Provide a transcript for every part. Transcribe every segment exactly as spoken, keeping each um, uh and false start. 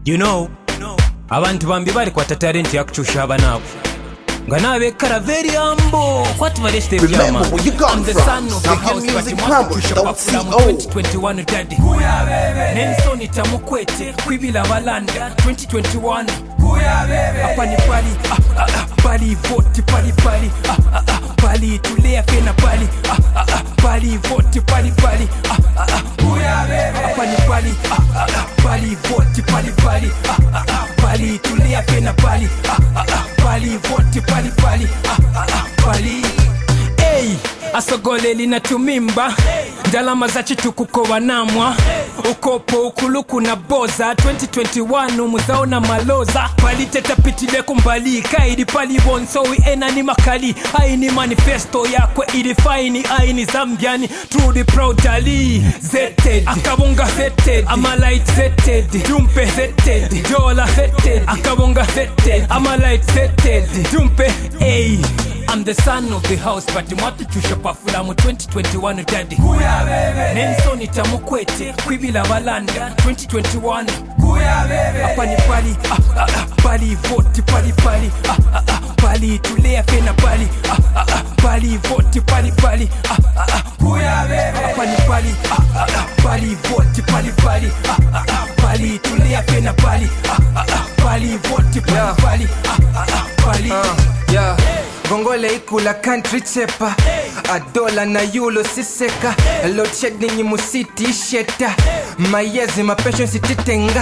You know, abantu bambi bali kwa talent ya kuchusha abanabu nga nabe karaveri ambo kwatu baleste byama. I'm the son of the house but mwakuchusha bafula mu twenty twenty-one daddy kuya bebe Nelson itamukwete kwibila balanda twenty twenty-one kuya bebe hapa ni pali ah, ah, ah, pali vote pali pali ah, ah, ah, pali tulea fena pali ah, ah, ah, pali vote pali pali ah, ah, ah, kuya bebe hapa ni pali ah, ah, ah, pali vote pali pali ah, ah, ah, pali tulea fena pali ah, ah, ah, pali vote pali pali ah, ah, ah, pali hey asogole linatumimba ndalama za chitukuko wanamwa ukopo ukuluku na boza twenty twenty-one umuzao na maloza pali teta pitile kumbali kaidi pali bonso we enani makali aini manifesto yakwe ili faini aini zambiani through the proud Ali zetted akabunga zetted amalite zetted jumpe zetted dola zetted akabunga zetted amalite zetted jumpe hey I'm the son of the house but mwatu chusha pafula mu twenty twenty-one daddy kuya bebe Nelson itamukwete kwibila balanda twenty twenty-one kuya bebe hapa ni pali ah, ah, ah, pali vote pali pali ah, ah, ah, pali tulea fena pali ah, ah, ah, pali vote pali pali ah, ah, ah, kuya bebe hapa ni pali ah, ah, ah, pali vote pali pali ah, ah, ah, pali tulea fena pali ah, ah, ah, pali vote pali pali ah, ah, ah, pali uh, yeah. Gongole ikula country chepa a dola na yulo siseka load shedding mu city sheta mayezi ma patience sititenga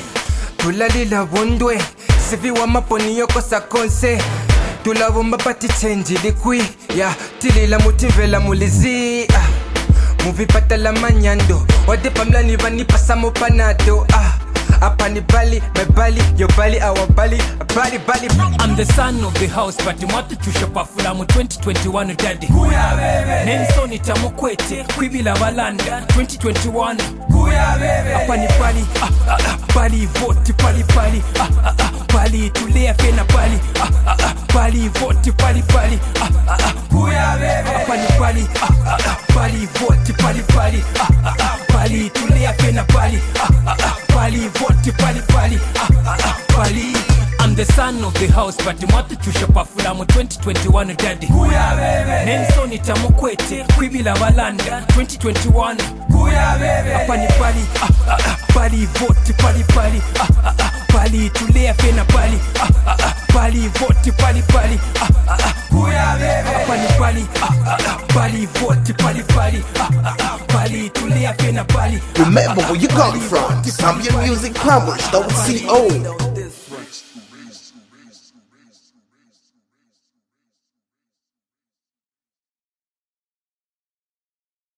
tulalila wondwe sivi wa maponi yoko sa konse tulabomba pati change likwi ya tilila mutivela mulizi muvipata la manyando wade pamlani vani pasamo panado ah Apani Bali, my Bali, your Bali, our Bali, Bali, Bali. I'm the son of the house, but mwatu chusha pafula mu twenty twenty-one daddy kuya bebe Nelson itamukwete kwibila balanda twenty twenty-one kuya bebe hapa ni pali ah, ah, ah, pali vote pali pali ah, ah, ah, pali tulea fena pali ah, ah, ah, pali vote pali pali ah, ah, ah, kuya bebe hapa ni pali ah, ah, ah, pali vote pali pali ah, ah, ah, pali tulea fena pali ah, ah, ah, pali vote pali pali ah, ah, ah, pali I'm the son of the house but mwatu chusha pafula mu twenty twenty-one daddy kuya bebe Nelson itamukwete kwibila balanda twenty twenty-one kuya bebe hapa ni pali ah, ah, ah, pali vote pali pali ah, ah, ah, pali tulea fena pali ah, ah, ah, pali vote pali pali ah, ah, ah, kuya bebe hapa ni pali ah, ah, ah, pali vote pali pali ah, ah, ah, pali tulea fena pali. Remember where you come from. Zambia Music Crumbles, don't C O.